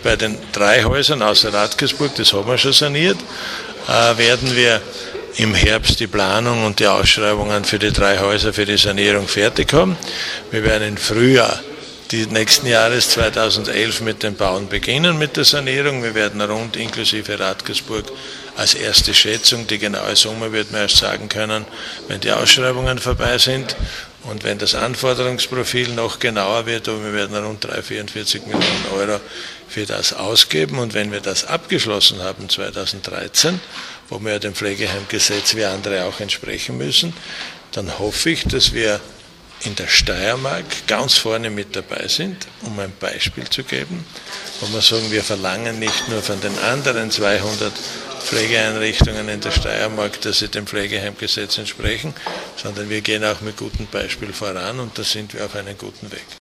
bei den 3 Häusern außer Radkersburg, das haben wir schon saniert, werden wir im Herbst die Planung und die Ausschreibungen für die 3 Häuser für die Sanierung fertig haben. Wir werden im Frühjahr die nächsten Jahres 2011 mit dem Bauen beginnen, mit der Sanierung. Wir werden rund inklusive Radkersburg als erste Schätzung, die genaue Summe wird man erst sagen können, wenn die Ausschreibungen vorbei sind und wenn das Anforderungsprofil noch genauer wird, aber wir werden rund 44 Millionen Euro für das ausgeben. Und wenn wir das abgeschlossen haben 2013, wo wir dem Pflegeheimgesetz wie andere auch entsprechen müssen, dann hoffe ich, dass wir in der Steiermark ganz vorne mit dabei sind, um ein Beispiel zu geben, wo wir sagen, wir verlangen nicht nur von den anderen 200 Pflegeeinrichtungen in der Steiermark, dass sie dem Pflegeheimgesetz entsprechen, sondern wir gehen auch mit gutem Beispiel voran und da sind wir auf einem guten Weg.